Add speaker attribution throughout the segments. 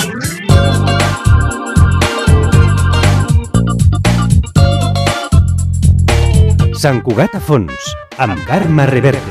Speaker 1: Sant Cugat a fons, amb Carme Reverte.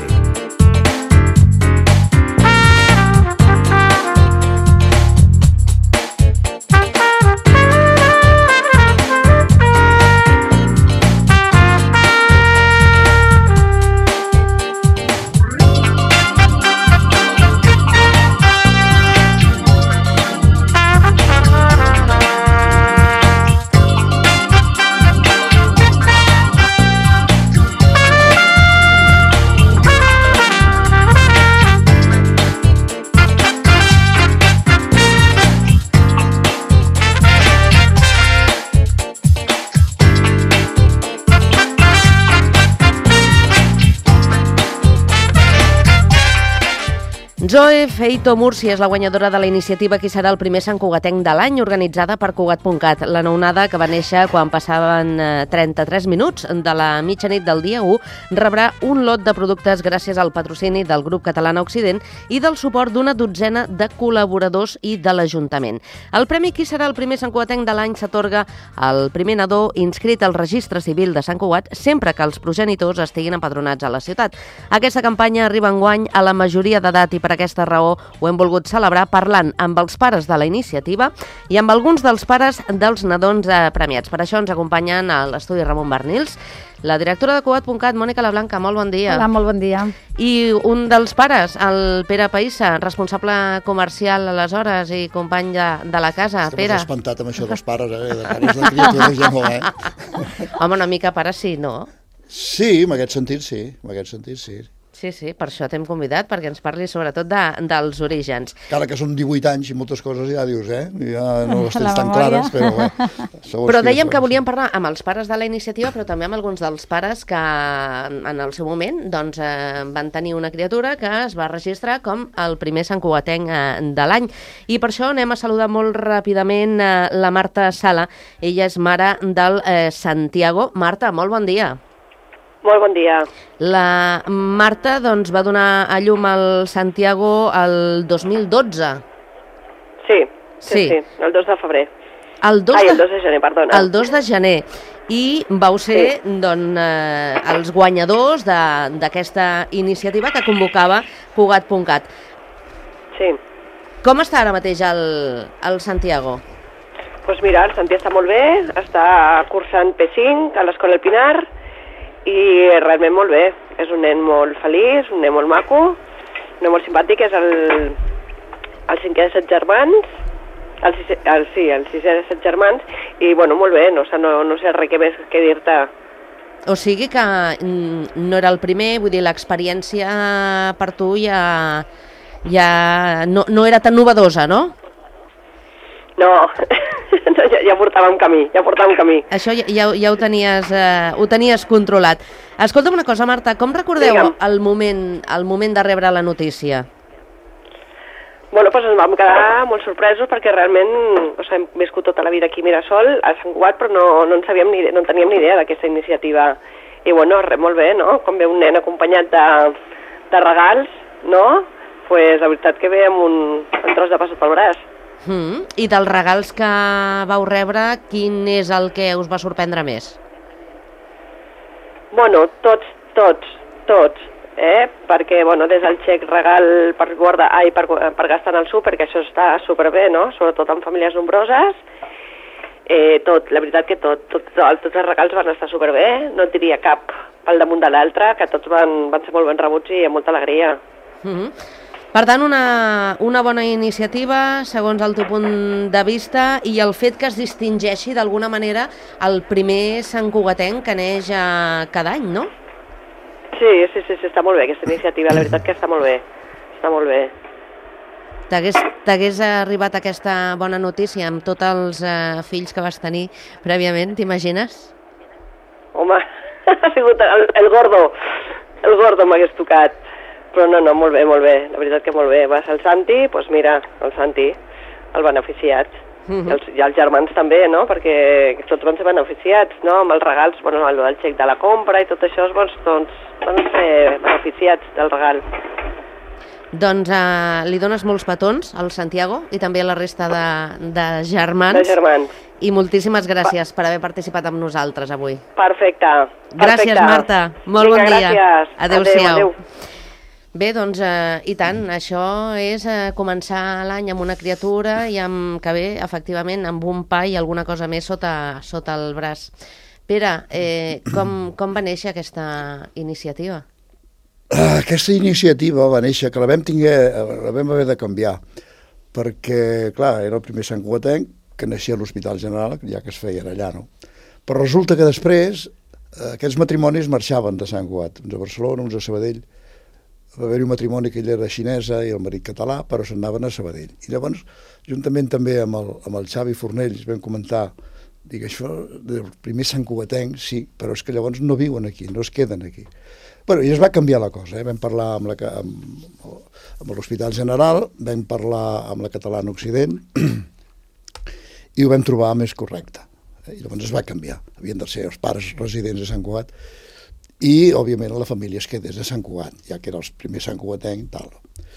Speaker 2: Zoe Feito Múrcia és la guanyadora de la iniciativa Qui serà el primer Sant Cugatenc de l'any, organitzada per Cugat.cat. La nounada, que va néixer quan passaven 33 minuts de la mitjanit del dia 1, rebrà un lot de productes gràcies al patrocini del Grup Catalana Occident i del suport d'una dotzena de col·laboradors i de l'Ajuntament. El premi Qui serà el primer Sant Cugatenc de l'any s'atorga al primer nadó inscrit al Registre Civil de Sant Cugat sempre que els progenitors estiguin empadronats a la ciutat. Aquesta campanya arriba enguany a la majoria d'edat i per aquesta raó ho hem volgut celebrar parlant amb els pares de la iniciativa i amb alguns dels pares dels nadons premiats. Per això ens acompanyen a l'estudi Ramon Barnils, la directora de Cugat.cat, Mònica Lablanca. Molt bon dia.
Speaker 3: Hola, molt bon dia.
Speaker 2: I un dels pares, el Pere Païssa, responsable comercial aleshores i company de la casa. Pere.
Speaker 4: M'has espantat amb això dels pares, de cares de criatures ja no,
Speaker 2: Home, una mica pare sí, no?
Speaker 4: Sí, en aquest sentit sí.
Speaker 2: Sí, per això t'hem convidat, perquè ens parlis sobretot dels orígens.
Speaker 4: Encara que són 18 anys i moltes coses ja dius, ja no les tens tan clares, però bé.
Speaker 2: Però dèiem que volíem parlar amb els pares de la iniciativa, però també amb alguns dels pares que en el seu moment doncs, van tenir una criatura que es va registrar com el primer Sant Cugatenc de l'any. I per això anem a saludar molt ràpidament la Marta Sala. Ella és mare del Santiago. Marta, molt bon dia.
Speaker 5: Molt bon dia.
Speaker 2: La Marta doncs, va donar a llum al Santiago el 2012.
Speaker 5: Sí, el 2 de febrer.
Speaker 2: El 2
Speaker 5: de gener, perdona.
Speaker 2: El 2 de gener. I vau ser els guanyadors d'aquesta iniciativa que convocava Cugat.cat.
Speaker 5: Sí.
Speaker 2: Com està ara mateix el Santiago?
Speaker 5: Doncs mira, el Santi està molt bé, està cursant P5 a l'Escola El Pinar, i realment molt bé. És un nen molt feliç, un nen molt maco, un nen molt simpàtic, és el 5è de 7 germans, el 6è de 7 germans, i bueno, molt bé, no sé res més que dir-te.
Speaker 2: O sigui que no era el primer, vull dir, l'experiència per tu ja no era tan novedosa, no?
Speaker 5: No, ja portàvem camí.
Speaker 2: Això ja ho tenies controlat. Escolta'm una cosa, Marta, com recordeu el moment de rebre la notícia?
Speaker 5: Bueno, doncs ens vam quedar molt sorpresos perquè realment hem viscut tota la vida aquí a Mirasol, a Sant Cugat, però no en teníem ni idea d'aquesta iniciativa. I bueno, molt bé, no? Com ve un nen acompanyat de regals, no? Pues la veritat que ve amb un tros de pa sota el braç.
Speaker 2: I dels regals que vau rebre, quin és el que us va sorprendre més?
Speaker 5: Bueno, tots, perquè des del xec regal per gastar en el súper, que això està superbé, no? Sobretot en famílies nombroses, la veritat que tots els regals van estar superbé, no et diria cap pel damunt de l'altre, que tots van ser molt ben rebuts i amb molta alegria.
Speaker 2: Per tant, una bona iniciativa, segons el teu punt de vista, i el fet que es distingeixi d'alguna manera el primer Sant Cugatenc que neix cada any, no?
Speaker 5: Sí, està molt bé aquesta iniciativa, la veritat que està molt bé.
Speaker 2: T'hagués arribat aquesta bona notícia amb tots els fills que vas tenir prèviament, t'imagines?
Speaker 5: Home, ha sigut el gordo m'hagués tocat. Però no, molt bé, la veritat que molt bé. Va ser el Santi, doncs mira, el Santi, el beneficiat. I els germans també, no? Perquè tots van ser beneficiats, no? Amb els regals, el xec de la compra i tot això, doncs van ser beneficiats del regal.
Speaker 2: Doncs li dones molts petons al Santiago i també a la resta de germans.
Speaker 5: De germans.
Speaker 2: I moltíssimes gràcies per haver participat amb nosaltres avui.
Speaker 5: Perfecte.
Speaker 2: Gràcies, Marta. Molt bon dia.
Speaker 5: Gràcies.
Speaker 2: Adéu-siau. Bé, doncs, i tant, això és començar l'any amb una criatura i que ve, efectivament, amb un pa i alguna cosa més sota el braç. Pere, com va néixer aquesta iniciativa?
Speaker 4: Aquesta iniciativa va néixer, que la vam haver de canviar, perquè, clar, era el primer santcugatenc que naixia a l'Hospital General, ja que es feien allà, no? Però resulta que després aquests matrimonis marxaven de Sant Cugat, uns a Barcelona, uns a Sabadell. Va haver-hi un matrimoni que ella era xinesa i el marit català, però se'n anaven a Sabadell. I llavors, juntament també amb el Xavi Fornells, vam comentar, dic, això del primer santcugatenc, sí, però és que llavors no viuen aquí, no es queden aquí. Bueno, i es va canviar la cosa, vam parlar amb l'Hospital General, vam parlar amb la Catalana Occident i ho vam trobar més correcte. I llavors es va canviar. Havien de ser els pares residents de Sant Cugat i, òbviament, la família es quedés a Sant Cugat, ja que era el primer santcugatenc, tal.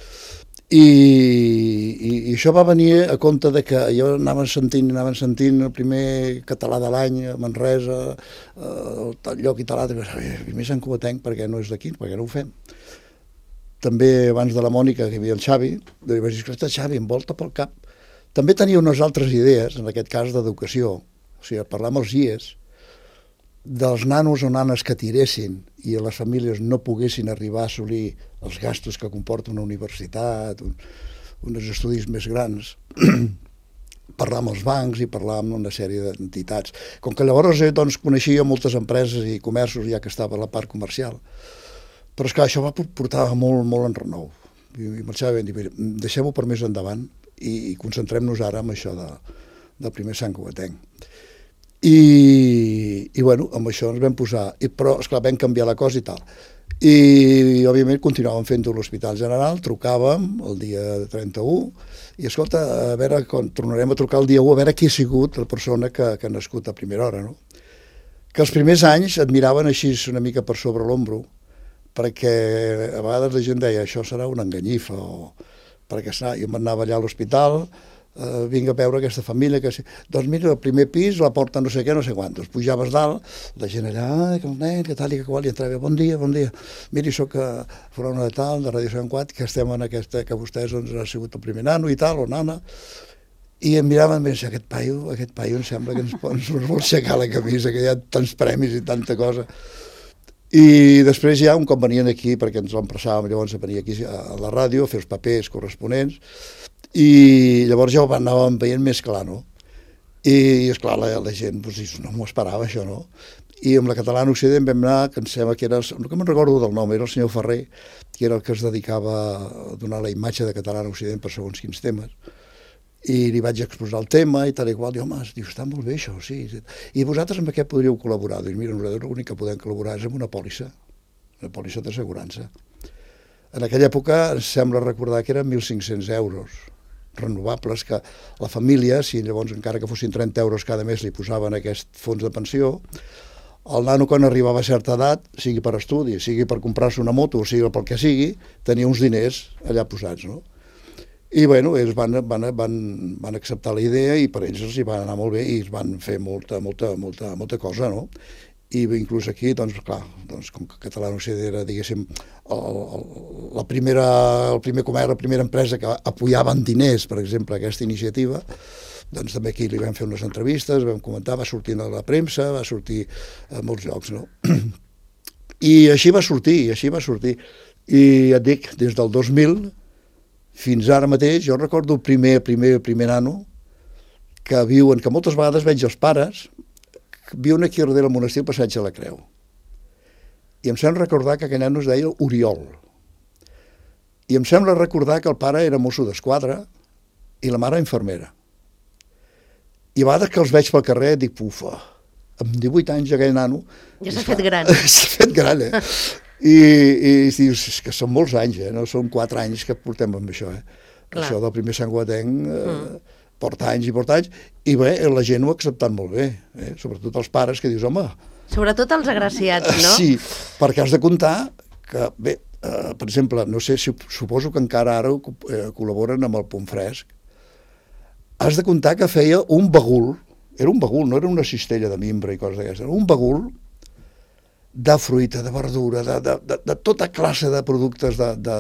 Speaker 4: I això va venir a compte de que jo anaven sentint el primer català de l'any a Manresa, tal lloc i tal altre, el primer santcugatenc, per què no és d'aquí, per què no ho fem? També abans de la Mònica, que hi havia el Xavi, vaig dir, escolta, Xavi, em volta pel cap. També tenia unes altres idees, en aquest cas d'educació, o sigui, parlar amb els IES, dels nanos o nanes que tiressin i les famílies no poguessin arribar a assolir els gastos que comporta una universitat, uns estudis més grans, parlar amb els bancs i parlar amb una sèrie d'entitats. Com que llavors doncs, coneixia moltes empreses i comerços ja que estava a la part comercial, però és que això va portar molt enrenou. I marxava ben dir, deixem-ho per més endavant i concentrem-nos ara en això del primer santcugatenc. I bueno, amb això ens vam posar, però esclar, vam canviar la cosa i tal. I òbviament continuàvem fent-ho a l'Hospital General, trucàvem el dia 31 i escolta, a veure, quan tornarem a trucar el dia 1, a veure qui ha sigut la persona que ha nascut a primera hora, no? Que els primers anys et miraven així una mica per sobre l'ombro, perquè a vegades la gent deia això serà una enganyifa, perquè jo m'anava allà a l'hospital, vinc a veure aquesta família, doncs mira, el primer pis, la porta no sé què, no sé quantos, pujaves dalt, la gent allà, que el nen, que tal i que qual, i entrava, bon dia, miri, soc Frona de tal, de Ràdio Sant Cugat, que estem en aquesta, que vostès doncs, han sigut el primer nano i tal, o nana, i em miraven i em deien, aquest paio em sembla que ens vol aixecar la camisa, que hi ha tants premis i tanta cosa. I després ja un cop venien aquí, perquè ens l'empressàvem, llavors venia aquí a la ràdio a fer els papers corresponents, i llavors ja ho anàvem veient més clar, no? I, esclar, la gent no m'ho esperava, això, no? I amb la Catalana Occident vam anar, que em sembla que era, no me'n recordo del nom, era el senyor Ferrer, que era el que es dedicava a donar la imatge de Catalana Occident per segons quins temes, i li vaig exposar el tema i tal i qual, i home, diu, està molt bé això, sí. I vosaltres amb què podríeu col·laborar? Diu, mira, nosaltres l'únic que podem col·laborar és amb una pòlissa d'assegurança. En aquella època em sembla recordar que eren 1.500 euros renovables, que la família, si llavors encara que fossin 30 euros cada mes li posaven aquest fons de pensió, el nano quan arribava a certa edat, sigui per estudi, sigui per comprar-se una moto, o sigui pel que sigui, tenia uns diners allà posats, no? I bueno, ells van acceptar la idea i per ells els hi va anar molt bé i es van fer molta cosa, no? I inclús aquí, doncs, clar, com que Catalana Occident era, diguéssim, el primer comerç, la primera empresa que apoyava amb diners, per exemple, aquesta iniciativa, doncs també aquí li vam fer unes entrevistes, vam comentar, va sortir a la premsa, va sortir a molts llocs, no? I així va sortir. I et dic, des del 2000 fins ara mateix, jo recordo el primer nano que viuen, que moltes vegades veig els pares, viuen aquí darrere del monestir al Passeig de la Creu. I em sembla recordar que aquell nano es deia Oriol. I em sembla recordar que el pare era mosso d'esquadra i la mare infermera. I a vegades que els veig pel carrer dic, ufa, amb 18 anys aquell nano...
Speaker 2: Ja s'ha fet gran.
Speaker 4: S'ha fet gran, I dius, és que són molts anys, no són 4 anys que portem amb això, Clar. Això del primer santcugatenc... porta anys, i bé, la gent ho ha acceptat molt bé, sobretot els pares que dius, home...
Speaker 2: Sobretot els agraciats, no?
Speaker 4: Sí, perquè has de comptar que, bé, per exemple, no sé, suposo que encara ara col·laboren amb el Punt Fresc. Has de comptar que feia un bagul, era un bagul, no era una cistella de mimbre i coses d'aquestes, era un bagul de fruita, de verdura, de tota classe de productes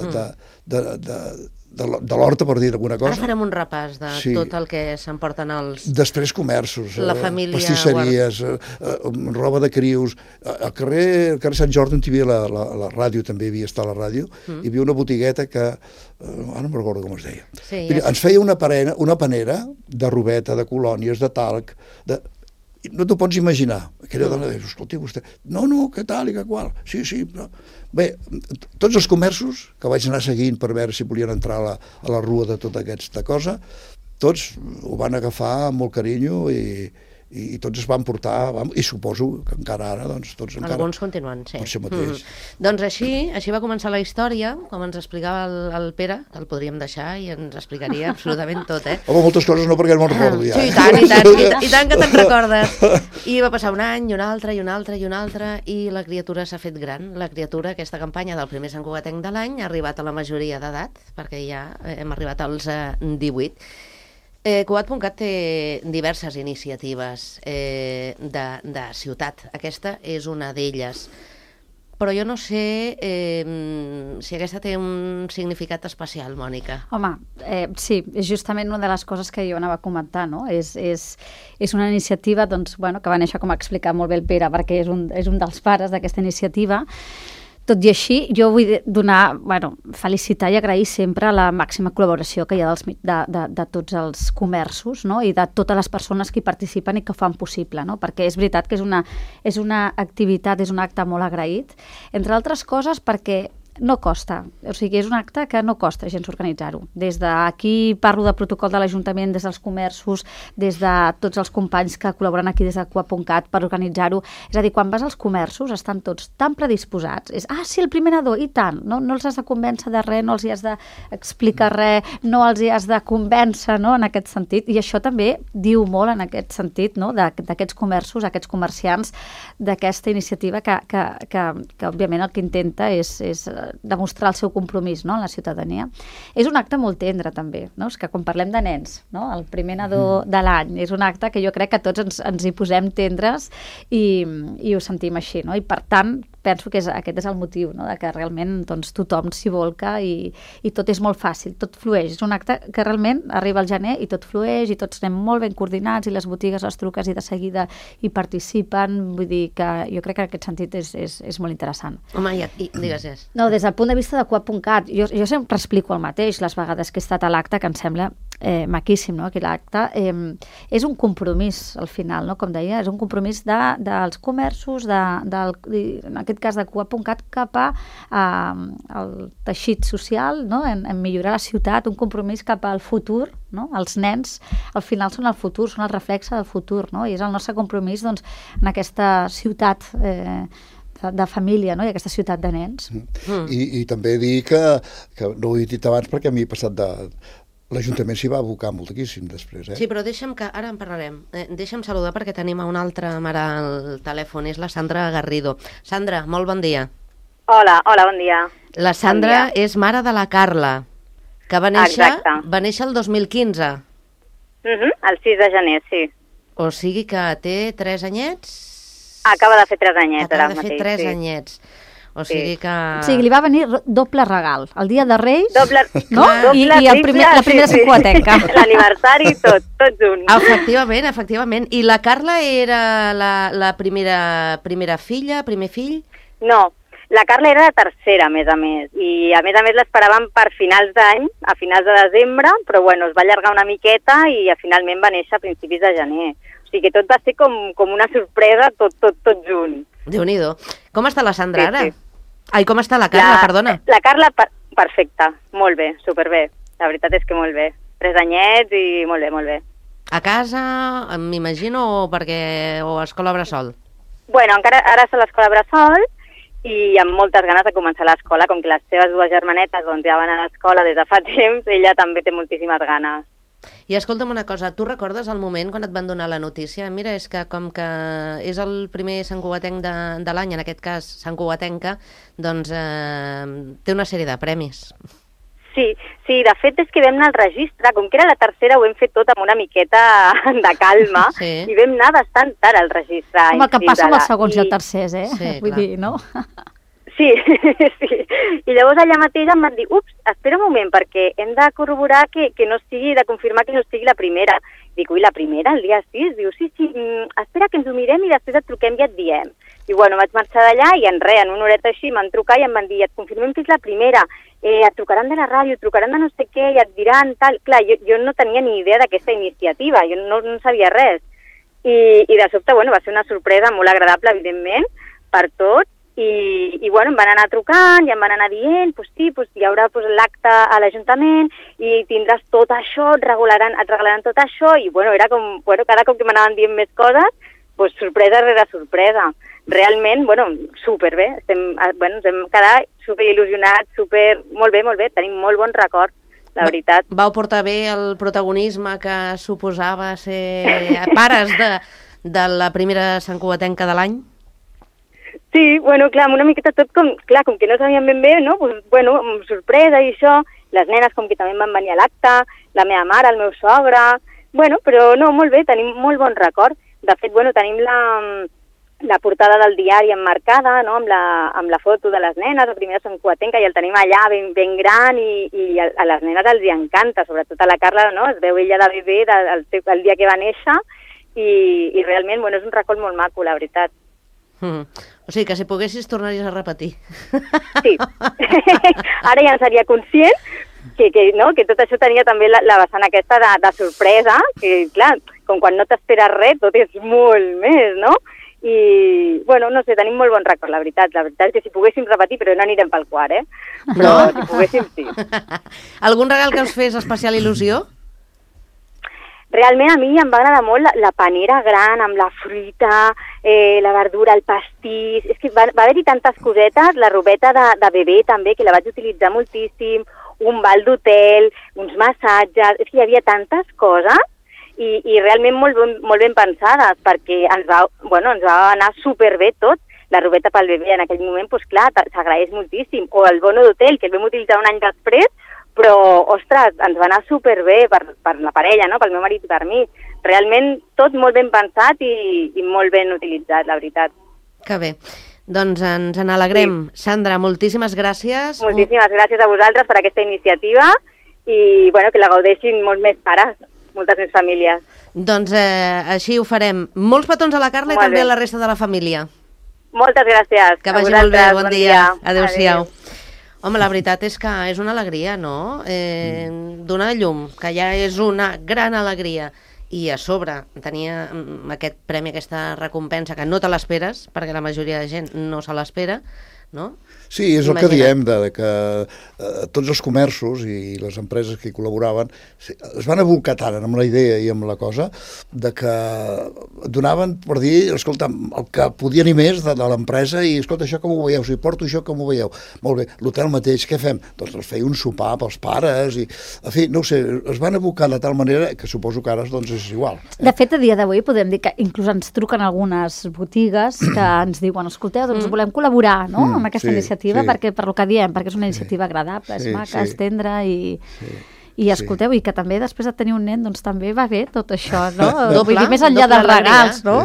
Speaker 4: de l'horta, per dir alguna cosa.
Speaker 2: Ara farem un repàs de tot el que s'emporten els...
Speaker 4: Després comerços,
Speaker 2: la família
Speaker 4: pastisseries, roba de crios. Al carrer Sant Jordi, on hi havia la ràdio, també havia estat la ràdio, hi havia una botigueta que... ara no me'n recordo com es deia. Ens feia una panera de robeta, de colònies, de talc, no t'ho pots imaginar. Aquella dona deia, escolti, vostè... No, que tal i que qual. Sí. Bé, tots els comerços que vaig anar seguint per veure si volien entrar a la rua de tota aquesta cosa, tots ho van agafar amb molt carinyo i tots es van portar, i suposo que encara ara, doncs, tots encara...
Speaker 2: Alguns continuen, sí.
Speaker 4: Per això mateix.
Speaker 2: Doncs així va començar la història, com ens explicava el Pere, que el podríem deixar i ens explicaria absolutament tot,
Speaker 4: Home, moltes coses no, perquè no me'n recordo ja.
Speaker 2: Sí, i tant que te'n recordes. I va passar un any, i un altre, i la criatura s'ha fet gran. La criatura, aquesta campanya del primer Sant Cugatenc de l'any, ha arribat a la majoria d'edat, perquè ja hem arribat als 18. Cugat.cat té diverses iniciatives de ciutat. Aquesta és una d'elles. Però jo no sé si aquesta té un significat especial, Mònica.
Speaker 3: Home, sí, és justament una de les coses que jo anava a comentar, no? És una iniciativa doncs, que va néixer, com ha explicat molt bé el Pere, perquè és un dels pares d'aquesta iniciativa. Tot i així, jo vull felicitar i agrair sempre la màxima col·laboració que hi ha de tots els comerços, no? I de totes les persones que hi participen i que ho fan possible, no? Perquè és veritat que és una activitat, és un acte molt agraït, entre altres coses perquè no costa, o sigui, és un acte que no costa gens organitzar-ho. Des d'aquí parlo de protocol de l'Ajuntament, des dels comerços, des de tots els companys que col·laboren aquí des de Cugat.cat per organitzar-ho. És a dir, quan vas als comerços estan tots tan predisposats. Sí, el primer nadó, i tant. No els has de convèncer de res, no els hi has d'explicar res, no els hi has de convèncer, no?, en aquest sentit. I això també diu molt en aquest sentit, no?, d'aquests comerços, aquests comerciants, d'aquesta iniciativa que òbviament el que intenta és demostrar el seu compromís, no?, en la ciutadania. És un acte molt tendre, també, no? És que quan parlem de nens, no?, el primer nadó de l'any, és un acte que jo crec que tots ens hi posem tendres i ho sentim així, no? I per tant, penso que aquest és el motiu, no?, de que realment doncs, tothom s'hi volca i tot és molt fàcil, tot flueix. És un acte que realment arriba al gener i tot flueix i tots anem molt ben coordinats i les botigues les truques i de seguida hi participen. Vull dir que jo crec que en aquest sentit és molt interessant.
Speaker 2: Home, i digues.
Speaker 3: No, des del punt de vista de Cugat.cat, jo sempre explico el mateix les vegades que he estat a l'acte, que em sembla maquíssim, no?, aquí l'acte. És un compromís, al final, no?, com deia, és un compromís dels comerços, en aquest cas de Cugat.cat, cap al teixit social, no?, en millorar la ciutat, un compromís cap al futur, no?, els nens, al final són el futur, són el reflexe del futur, no?, i és el nostre compromís, doncs, en aquesta ciutat de família, no?, i aquesta ciutat de nens.
Speaker 4: I també dir que no ho he dit abans perquè m'hi he passat l'Ajuntament s'hi va abocar moltíssim després,
Speaker 2: Sí, però deixa'm que... Ara en parlarem. Deixa'm saludar perquè tenim a una altra mare al telèfon, és la Sandra Garrido. Sandra, molt bon dia.
Speaker 6: Hola, bon dia.
Speaker 2: La Sandra és mare de la Carla, que va néixer el 2015.
Speaker 6: El 6 de gener, sí.
Speaker 2: O sigui que té 3 anyets?
Speaker 6: Acaba de fer 3 anyets ara mateix.
Speaker 2: Acaba de fer 3 anyets. O sigui que...
Speaker 3: O sigui, li va venir doble regal. El dia de Reis,
Speaker 6: no?
Speaker 3: I la primera Sant Cugatenca.
Speaker 6: L'aniversari, tot junt.
Speaker 2: Efectivament. I la Carla era la primera filla, primer fill?
Speaker 6: No, la Carla era la tercera, a més. I a més l'esperàvem per finals d'any, a finals de desembre, però bueno, es va allargar una miqueta i finalment va néixer a principis de gener. O sigui que tot va ser com una sorpresa, tot junt.
Speaker 2: Déu-n'hi-do. Com està la Sandra ara? Ai, com està la Carla, perdona?
Speaker 6: La Carla, perfecta, molt bé, superbé. La veritat és que molt bé. 3 anyets i molt bé.
Speaker 2: A casa, m'imagino, o a escola bressol?
Speaker 6: Bueno, ara és a l'escola bressol i amb moltes ganes de començar l'escola, com que les seves 2 germanetes doncs, ja van a l'escola des de fa temps, ella també té moltíssimes ganes.
Speaker 2: I escolta'm una cosa, tu recordes el moment quan et van donar la notícia? Mira, és que com que és el primer santcugatenc de l'any, en aquest cas santcugatenca, doncs té una sèrie de premis.
Speaker 6: Sí, de fet és que vam anar al registre, com que era la tercera ho hem fet tot amb una miqueta de calma i vam anar bastant tard al registre.
Speaker 3: Com el que passa amb els segons i els tercers,
Speaker 2: Sí,
Speaker 3: vull dir, no?
Speaker 6: Sí. I llavors allà mateix em van dir, espera un moment, perquè hem de corroborar que no sigui, de confirmar que no sigui la primera. Dic, la primera, el dia 6? Diu, sí, espera que ens ho mirem i després et truquem i et diem. I bueno, vaig marxar d'allà i en una horeta així m'han trucat i em van dir, et confirmem que és la primera, et trucaran de la ràdio, et trucaran de no sé què i et diran tal. Clar, jo no tenia ni idea d'aquesta iniciativa, jo no sabia res. I de sobte, bueno, va ser una sorpresa molt agradable, evidentment, per tots. I bueno, em van anar trucant i em van anar dient, hi haurà l'acte a l'Ajuntament i tindràs tot això, et regalaran tot això, i bueno, era com, cada cop que m'anaven dient més coses, sorpresa rere sorpresa. Realment, superbé, ens hem quedat superil·lusionats, molt bé, tenim molt bon record, la veritat.
Speaker 2: Vau portar bé el protagonisme que suposava ser pares de la primera santcugatenca de l'any?
Speaker 6: Sí, clar, amb una miqueta tot com que no sabíem ben bé, no? Amb sorpresa i això, les nenes com que també van venir a l'acte, la meva mare, el meu sogre, però no, molt bé, tenim molt bon record. De fet, tenim la portada del diari emmarcada, no? amb la foto de les nenes, la primera santcugatenca, i el tenim allà ben gran i a les nenes els hi encanta, sobretot a la Carla, no? Es veu ella de bebè el dia que va néixer i realment, és un record molt maco, la veritat.
Speaker 2: O sigui que si poguessis tornaries a repetir.
Speaker 6: Sí. Ara ja en seria conscient que tot això tenia també la vessant aquesta de sorpresa, que clar, com quan no t'esperes res, tot és molt més, no? I, no sé, tenim molt bon record, la veritat. La veritat és que si poguéssim repetir, però no anirem pel quart, Però si poguéssim, sí.
Speaker 2: Algun regal que us fes especial il·lusió?
Speaker 6: Realment a mi em va agradar molt la panera gran amb la fruita, la verdura, el pastís. És que va haver-hi tantes cosetes, la robeta de bebè també, que la vaig utilitzar moltíssim, un bal d'hotel, uns massatges. És que hi havia tantes coses i realment molt ben pensades, perquè ens va anar superbé tot. La robeta pel bebè en aquell moment, clar, s'agraeix moltíssim. O el bono d'hotel, que el vam utilitzar un any després, però, ostres, ens va anar superbé per la parella, no? Pel meu marit i per mi. Realment tot molt ben pensat i molt ben utilitzat, la veritat.
Speaker 2: Que bé. Doncs ens n'alegrem. Sí. Sandra, moltíssimes gràcies.
Speaker 6: Moltíssimes gràcies a vosaltres per aquesta iniciativa i que la gaudeixin molts més pares, moltes més famílies.
Speaker 2: Doncs així ho farem. Molts petons a la Carla i també a la resta de la família.
Speaker 6: Moltes gràcies.
Speaker 2: Que vagi molt bé, bon dia. Adéu-siau. Home, la veritat és que és una alegria, no? Donar llum, que ja és una gran alegria. I a sobre tenia aquest premi, aquesta recompensa, que no te l'esperes, perquè la majoria de gent no se l'espera, no?
Speaker 4: Sí, és el que diem, que tots els comerços i les empreses que hi col·laboraven es van abocar tant amb la idea i amb la cosa de que donaven per dir, escolta, el que podien i més de l'empresa i, escolta, això com ho veieu? Si porto això, com ho veieu? Molt bé, l'hotel mateix, què fem? Doncs els feia un sopar pels pares i, en fi, no ho sé, es van abocar de tal manera que suposo que ara doncs és igual.
Speaker 3: De fet, a dia d'avui podem dir que inclús ens truquen algunes botigues que ens diuen, escolteu, doncs volem col·laborar, no?, amb aquesta iniciativa, perquè per lo que diem, perquè és una iniciativa agradable, és maca, és tendra i escolteu, i que també després de tenir un nen doncs també va bé tot això, no? Vull dir, més enllà dels regals, no?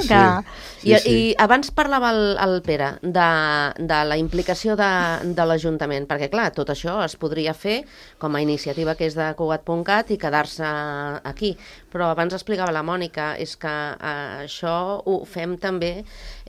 Speaker 2: I abans parlava el Pere de la implicació de l'Ajuntament, perquè clar, tot això es podria fer com a iniciativa que és de Cugat.cat i quedar-se aquí, però abans explicava la Mònica, és que això ho fem també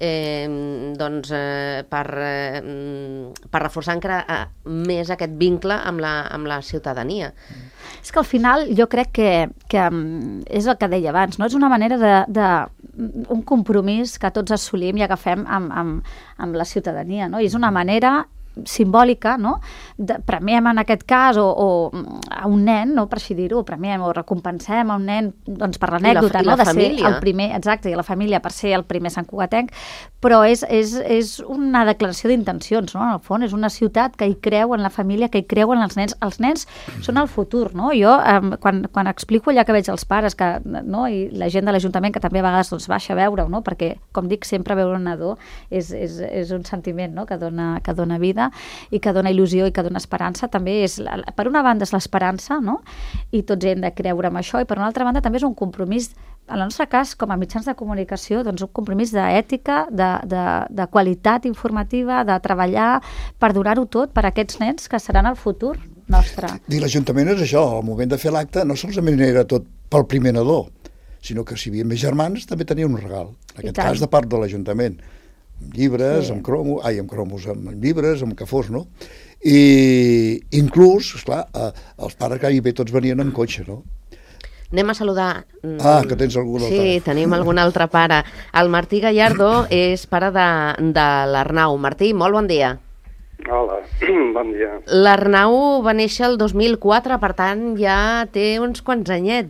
Speaker 2: per reforçar encara més aquest vincle amb la ciutadania.
Speaker 3: És que al final jo crec que és el que deia abans, no? És una manera un compromís que tots assolim i agafem amb la ciutadania, no? I és una manera simbòlica, no? Premiem en aquest cas o a un nen, no, per així dir-ho, premiem o recompensem a un nen doncs per l'anècdota, no, de ser el primer, exacte, i a la família per ser el primer santcugatenc, però és una declaració d'intencions, no? En el fons, és una ciutat que hi creu en la família, que hi creu en els nens. Els nens són el futur, no? Jo, quan explico allà que veig els pares, no? I la gent de l'Ajuntament, que també a vegades doncs, baixa a veure-ho, no? Perquè, com dic, sempre veure un nadó és un sentiment, no? que dona vida i que dona il·lusió i que dona esperança. També és, per una banda, és l'esperança, no? I tots hem de creure en això, i per una altra banda també és un compromís, en el nostre cas, com a mitjans de comunicació, doncs un compromís d'ètica, de qualitat informativa, de treballar per donar-ho tot per a aquests nens que seran el futur nostre.
Speaker 4: I l'Ajuntament és això, al moment de fer l'acte no solament era tot pel primer nadó, sinó que si hi havia més germans també tenia un regal, en aquest cas de part de l'Ajuntament, amb llibres, amb cromos, amb llibres, amb que fos, no? I inclús, esclar, els pares gairebé tots venien en cotxe, no?
Speaker 2: Anem a saludar...
Speaker 4: que tens algun altre.
Speaker 2: Sí, tenim algun altre pare. El Martí Gallardo és pare de l'Arnau. Martí, molt bon dia.
Speaker 7: Hola, bon dia.
Speaker 2: L'Arnau va néixer el 2004, per tant ja té uns quants anyets,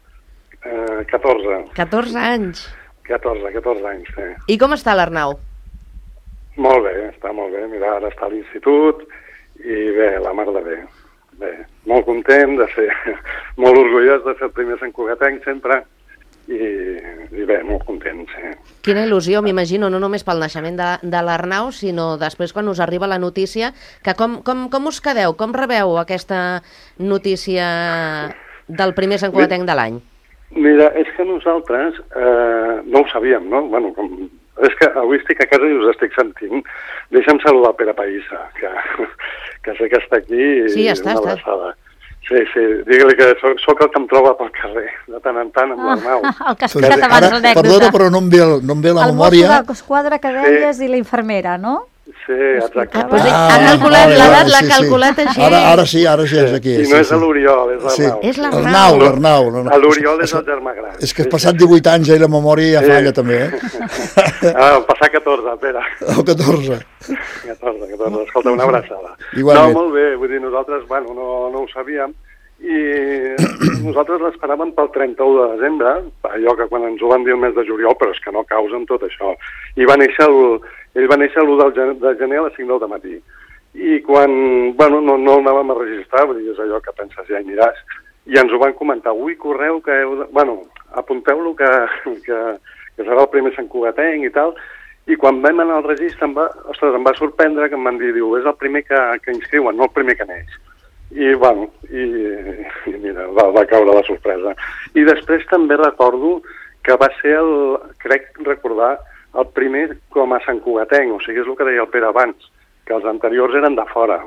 Speaker 7: 14.
Speaker 2: 14 anys.
Speaker 7: 14 anys, sí.
Speaker 2: I com està l'Arnau?
Speaker 7: Molt bé, està molt bé. Mira, ara està a l'institut i bé, la mar de bé. Bé, molt content de ser, molt orgullós de ser el primer santcugatenc sempre i bé, molt content, sí.
Speaker 2: Quina il·lusió, m'imagino, no només pel naixement de l'Arnau, sinó després quan us arriba la notícia, que com us quedeu, com rebeu aquesta notícia del primer santcugatenc de l'any?
Speaker 7: Mira, és que nosaltres no ho sabíem, no? Bueno, és que avui estic a casa i us estic sentint. Deixa'm saludar Pere Païssa, que sé que està aquí.
Speaker 2: Sí, està.
Speaker 7: Sí, digue-li que soc el que em troba pel carrer, de tant en tant, amb l'Arnau.
Speaker 3: El que has explicat abans l'anècdota.
Speaker 4: Perdona, però no em ve la memòria.
Speaker 3: El mosso d'esquadra que deies i la infermera, no?
Speaker 7: Sí, exacte.
Speaker 2: Pues ha calculat l'edat, l'ha calculat així.
Speaker 4: Ara sí és aquí.
Speaker 7: I no és l'Oriol, és l'Arnau.
Speaker 2: És l'Arnau.
Speaker 4: L'Arnau.
Speaker 7: L'Oriol és el germà gran.
Speaker 4: És que has passat 18 anys i la memòria ja falla també,
Speaker 7: Passar 14, Pere.
Speaker 4: O 14.
Speaker 7: 14. Escolta, una abraçada.
Speaker 4: Igualment.
Speaker 7: No, molt bé, vull dir, nosaltres, bueno, no ho sabíem, i nosaltres l'esperàvem pel 31 de desembre, allò que quan ens ho van dir el mes de juliol, però és que no causen tot això. I ell va néixer l'1 de gener a les 5 del matí. I quan, bueno, no el anàvem a registrar, vull dir, és allò que penses, ja hi aniràs, i ens ho van comentar, correu que bueno, apunteu-lo que serà el primer santcugatenc i tal, i quan vam anar al registre em va sorprendre que em van dir, és el primer que inscriuen, no el primer que neix. I, bueno, i mira, va caure la sorpresa. I després també recordo que va ser crec recordar, el primer com a santcugatenc, o sigui, és el que deia el Pere abans, que els anteriors eren de fora.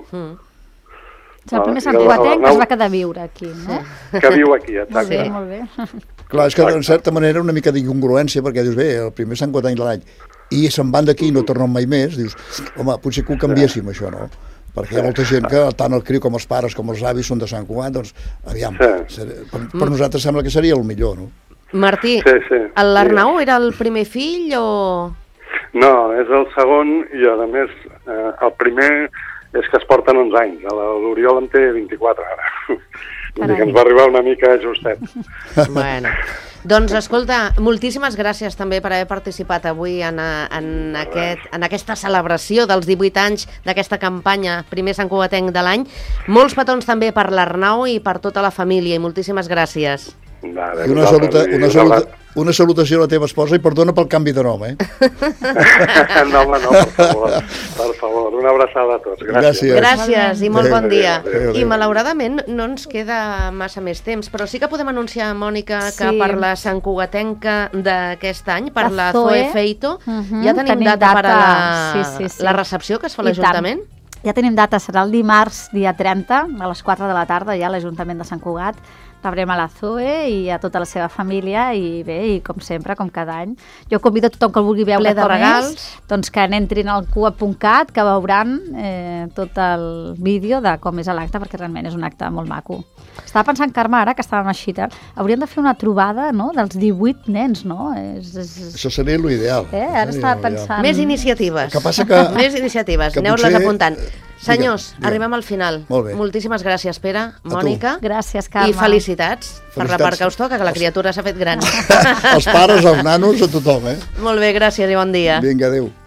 Speaker 3: El primer santcugatenc es va quedar a viure aquí, no?
Speaker 7: Que viu aquí, exacte.
Speaker 3: Molt bé.
Speaker 4: Clar, és que en certa manera una mica d'incongruència, perquè dius, bé, el primer santcugatenc de l'any, i se'n van d'aquí i no tornen mai més, dius, home, potser que ho canviéssim, això, no? Perquè hi ha molta gent que tant el criu com els pares com els avis són de Sant Cugat, doncs, aviam, per nosaltres sembla que seria el millor, no?
Speaker 2: Martí, l'Arnau era el primer fill o...?
Speaker 7: No, és el segon i, a més, el primer és que es porten 11 anys. L'Oriol en té 24 ara. Vull dir que ens va arribar una mica justet.
Speaker 2: Bueno, doncs escolta, moltíssimes gràcies també per haver participat avui en aquesta celebració dels 18 anys d'aquesta campanya Primer Santcugatenc de l'any. Molts petons també per l'Arnau i per tota la família i moltíssimes gràcies.
Speaker 4: I una salutació a la teva esposa i perdona pel canvi de nom,
Speaker 7: No, per favor, una abraçada a tots.
Speaker 2: Gràcies i molt bon dia. I malauradament no ens queda massa més temps, però sí que podem anunciar, Mònica, que per la santcugatenca d'aquest any, per la Zoe Feito, ja tenim data per a la recepció que es fa a l'Ajuntament?
Speaker 3: Ja tenim data, serà el dimarts, dia 30, a les 4 de la tarda, ja a l'Ajuntament de Sant Cugat. Rebrem a la Zoe i a tota la seva família i bé, i com sempre, com cada any. Jo convido a tothom que el vulgui veure com és, doncs que entrin al cugat.cat, que veuran tot el vídeo de com és l'acte, perquè realment és un acte molt maco. Estava pensant, Carme, ara que estàvem així, hauríem de fer una trobada, no?, dels 18 nens, no?
Speaker 4: Això seria l'ideal.
Speaker 3: Ara estava pensant...
Speaker 2: Més iniciatives.
Speaker 4: Que passa que...
Speaker 2: Més iniciatives, aneu-les apuntant. Senyors,
Speaker 4: Digue'm.
Speaker 2: arribem al final.
Speaker 4: Molt bé.
Speaker 2: Moltíssimes gràcies, Pere,
Speaker 4: tu.
Speaker 2: Mònica.
Speaker 3: Gràcies, Carme.
Speaker 2: I felicitats per la part que us toca, que la criatura s'ha fet gran.
Speaker 4: Els pares, els nanos, a tothom,
Speaker 2: Molt bé, gràcies i bon dia.
Speaker 4: Vinga, adéu.